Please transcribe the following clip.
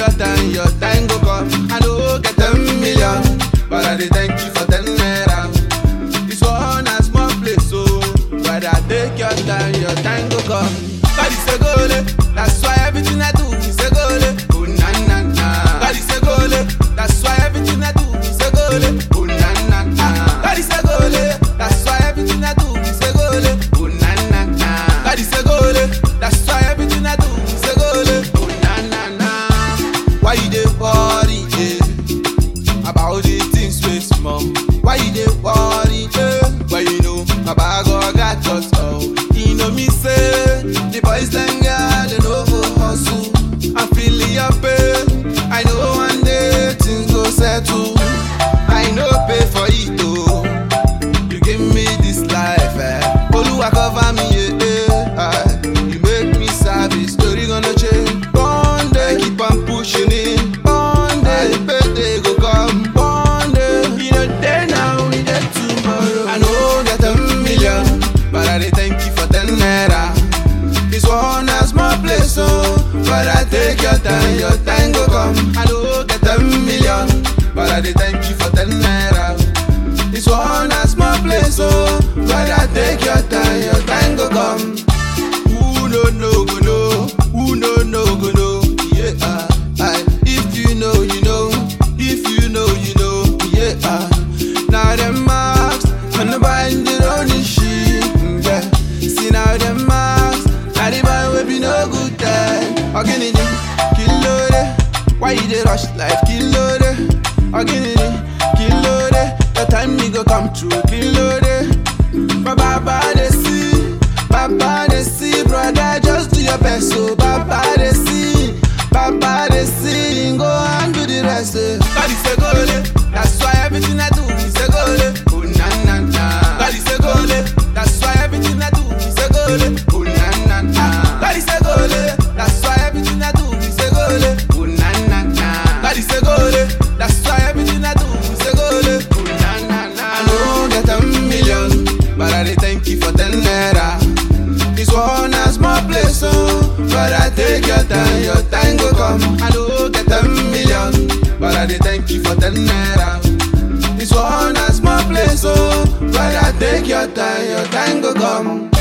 your time go come. I no get 10 million, but I dey thank you for 10 naira. This one a small place, so but I take your time go come. God is a goalie, that's why everything I do is a goalie. Oh na na na. God is a goalie, that's why everything I do is a goalie. Oh na na na. God is a goalie, that's why everything I do is a goalie. Oh na na na. God is a goalie, that's why everything I do is a goalie. Oh na na na. Why you dey worry about the things we small? Why you dey worry when you know my bag got us all? You know me say the boys them girl they no go hustle. I'm feeling your pain. I know one day things go settle. I know pay for it though. You give me this life, Oluwa cover me, you make me savage. Story gonna change. One day keep on pushing it. One day birthday go come. One day you know day now, we get tomorrow. I know get 10 million, but I dey thank you for 10 naira. This one a small place, oh, but I take your time go come. I know get 10 million, but I dey thank you for 10 naira. This one a small place, oh, but I take your time go come. Who no go know? Who no go know? Yeah, if you know, you know. If you know, you know. Yeah, now them marks, and the bind it on the shit. Yeah, see now them marks, now the boy will be no good time. Again it, kill it. Why you dey rush life? Kill it. Again it, kill it. The time me go come true. Kill it. My baba they see, brother, just do your best. So baba they see, go and do the rest. God is a goalie, that's why everything I do is a goalie. Oh na na na. God is a goalie, that's why everything I do is a goalie. Oh na na na. God is a goalie, that's why everything I do is a goalie. Oh na na na. God is a goalie, that's why everything I do is a goalie. Oh na na na. I know get 10 million, but I dey thank you for 10 naira. This one a small place, oh, but I take your time go come. I know get 10 million, but I dey thank you for 10 naira. This one a small place, oh, but I take your time go come.